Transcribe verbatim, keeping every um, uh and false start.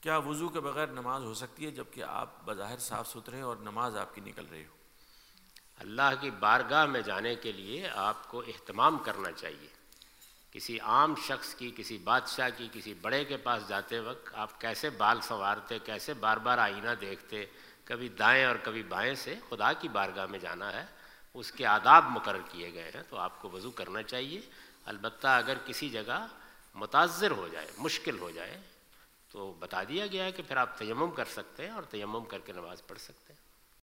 क्या वज़ू के बगैर नमाज हो सकती है जबकि आप बज़ाहिर साफ़ सुथरे और नमाज आपकी निकल रही हो? अल्लाह की बारगाह में जाने के लिए आपको एहतमाम करना चाहिए। किसी आम शख्स की, किसी बादशाह की, किसी बड़े के पास जाते वक्त आप कैसे बाल संवारते, कैसे बार बार आईना देखते, कभी दाएं और कभी बाएं से खुदा की बारगाह में जाना है, उसके आदाब मुकर्रर किए गए हैं, तो आपको वज़ू करना चाहिए। अलबत्ता अगर किसी जगह मुताज़्ज़िर हो जाए, मुश्किल हो जाए, तो बता दिया गया है कि फिर आप तयम्मुम कर सकते हैं और तयम्मुम करके नमाज़ पढ़ सकते हैं।